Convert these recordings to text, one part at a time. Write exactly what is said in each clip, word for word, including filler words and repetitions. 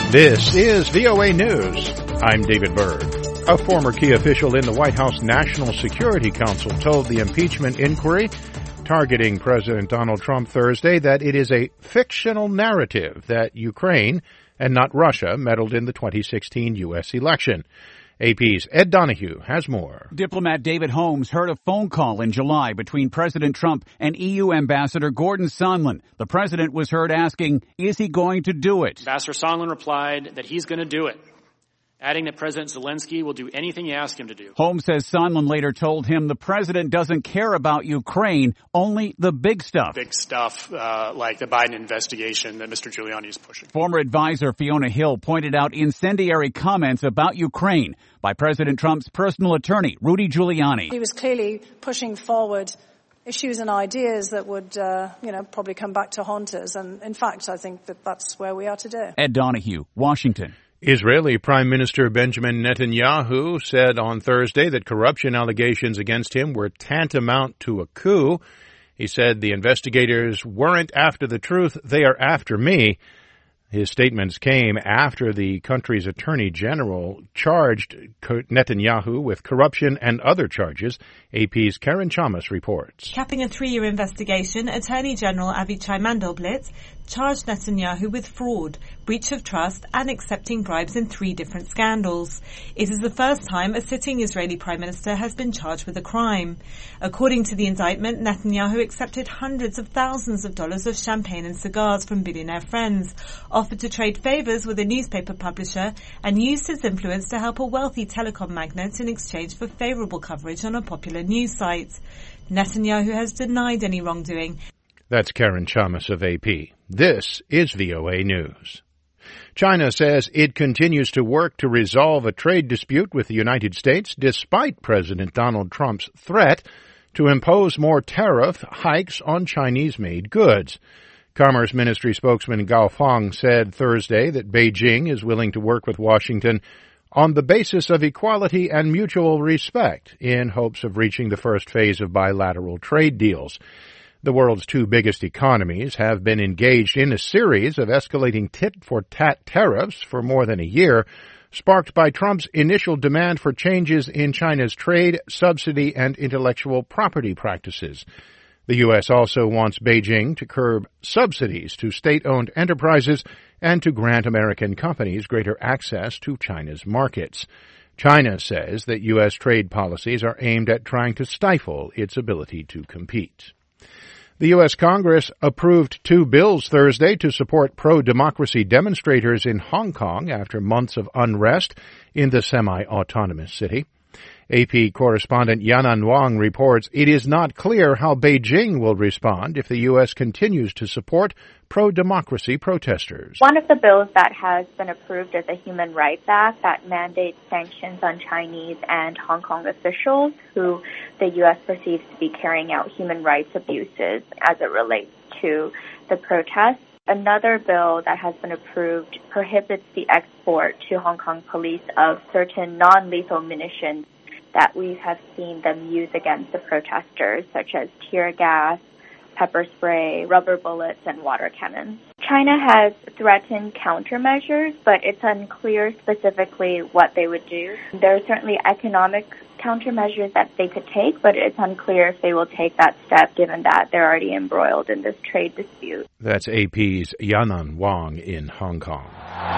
This is V O A News. I'm David Byrd. A former key official in the White House National Security Council told the impeachment inquiry targeting President Donald Trump Thursday that it is a fictional narrative that Ukraine and not Russia meddled in the twenty sixteen U S election. A P's Ed Donahue has more. Diplomat David Holmes heard a phone call in July between President Trump and E U Ambassador Gordon Sondland. The president was heard asking, is he going to do it? Ambassador Sondland replied that he's going to do it, adding that President Zelensky will do anything you ask him to do. Holmes says Sondland later told him the president doesn't care about Ukraine, only the big stuff. Big stuff uh, like the Biden investigation that Mister Giuliani is pushing. Former advisor Fiona Hill pointed out incendiary comments about Ukraine by President Trump's personal attorney, Rudy Giuliani. He was clearly pushing forward issues and ideas that would, uh, you know, probably come back to haunt us. And in fact, I think that that's where we are today. Ed Donahue, Washington. Israeli Prime Minister Benjamin Netanyahu said on Thursday that corruption allegations against him were tantamount to a coup. He said the investigators weren't after the truth, they are after me. His statements came after the country's attorney general charged Netanyahu with corruption and other charges. A P's Karen Chamas reports. Capping a three-year investigation, Attorney General Avichai Mandelblit charged Netanyahu with fraud, breach of trust and accepting bribes in three different scandals. It is the first time a sitting Israeli Prime Minister has been charged with a crime. According to the indictment, Netanyahu accepted hundreds of thousands of dollars of champagne and cigars from billionaire friends, offered to trade favours with a newspaper publisher and used his influence to help a wealthy telecom magnate in exchange for favourable coverage on a popular news site. Netanyahu has denied any wrongdoing. That's Karen Chamas of A P. This is V O A News. China says it continues to work to resolve a trade dispute with the United States despite President Donald Trump's threat to impose more tariff hikes on Chinese-made goods. Commerce Ministry spokesman Gao Feng said Thursday that Beijing is willing to work with Washington on the basis of equality and mutual respect in hopes of reaching the first phase of bilateral trade deals. The world's two biggest economies have been engaged in a series of escalating tit-for-tat tariffs for more than a year, sparked by Trump's initial demand for changes in China's trade, subsidy, and intellectual property practices. The U S also wants Beijing to curb subsidies to state-owned enterprises and to grant American companies greater access to China's markets. China says that U S trade policies are aimed at trying to stifle its ability to compete. The U S Congress approved two bills Thursday to support pro-democracy demonstrators in Hong Kong after months of unrest in the semi-autonomous city. A P correspondent Yanan Wang reports it is not clear how Beijing will respond if the U S continues to support pro-democracy protesters. One of the bills that has been approved is a Human Rights Act that mandates sanctions on Chinese and Hong Kong officials who the U S perceives to be carrying out human rights abuses as it relates to the protests. Another bill that has been approved prohibits the export to Hong Kong police of certain non-lethal munitions that we have seen them use against the protesters, such as tear gas, pepper spray, rubber bullets, and water cannons. China has threatened countermeasures, but it's unclear specifically what they would do. There are certainly economic countermeasures that they could take, but it's unclear if they will take that step given that they're already embroiled in this trade dispute. That's A P's Yanan Wang in Hong Kong.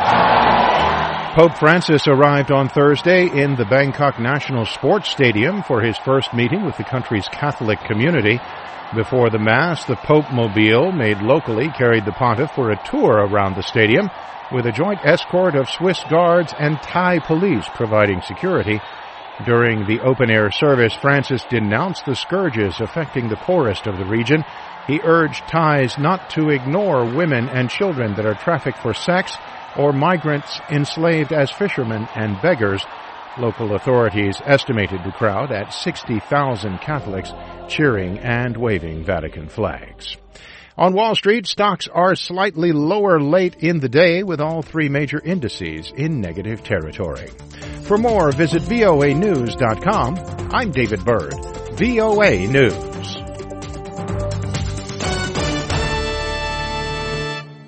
Pope Francis arrived on Thursday in the Bangkok National Sports Stadium for his first meeting with the country's Catholic community. Before the Mass, the Pope Mobile, made locally, carried the pontiff for a tour around the stadium with a joint escort of Swiss guards and Thai police providing security. During the open-air service, Francis denounced the scourges affecting the poorest of the region. He urged Thais not to ignore women and children that are trafficked for sex or migrants enslaved as fishermen and beggars. Local authorities estimated the crowd at sixty thousand Catholics cheering and waving Vatican flags. On Wall Street, stocks are slightly lower late in the day with all three major indices in negative territory. For more, visit V O A news dot com. I'm David Byrd, V O A News.